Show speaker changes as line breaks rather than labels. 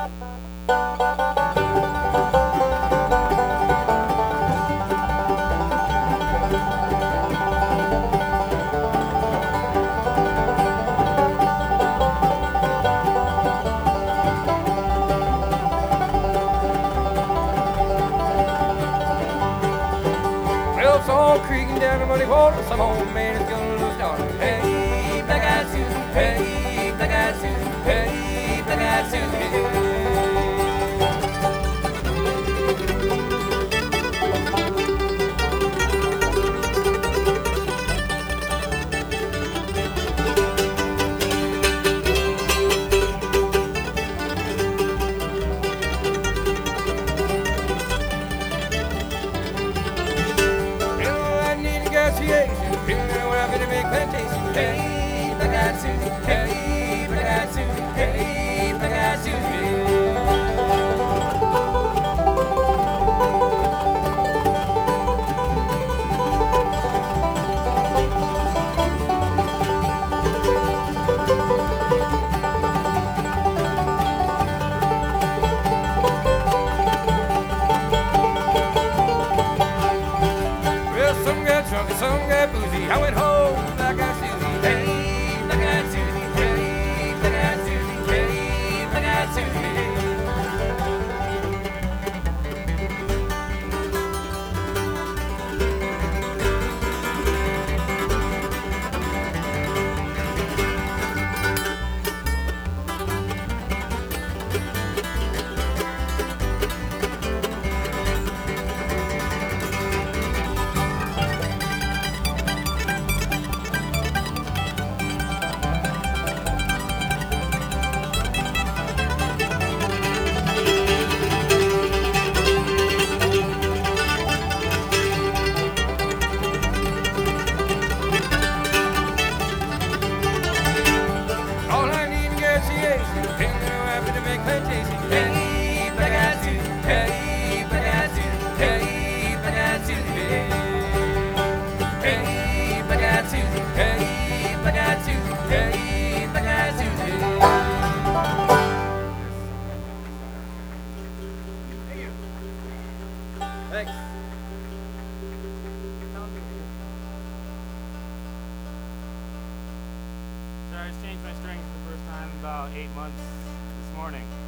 Well, song creaking down the muddy water, some old man is gonna lose daughter. Hey, black-eyed Susan, hey, black-eyed Susan, hey, black-eyed Susan. Feeling where I'm gonna make plantation. Hey, black-eyed Susie, hey, black-eyed Susie, hey, black-eyed Susie. Well, some got drunk and some got boozy. I went home, black-eyed Susie, hey, black-eyed Susie, hey, black-eyed Susie, hey, black-eyed Susie. All I need negotiation, feeling where I'm gonna make plantation. Hey, black-eyed Susie, hey, black-eyed Susie, hey, black-eyed Susie. Hey, black-eyed Susie, hey, black-eyed Susie, hey, black-eyed Susie. Thanks.
So I just changed my strings for the first time in about 8 months this morning.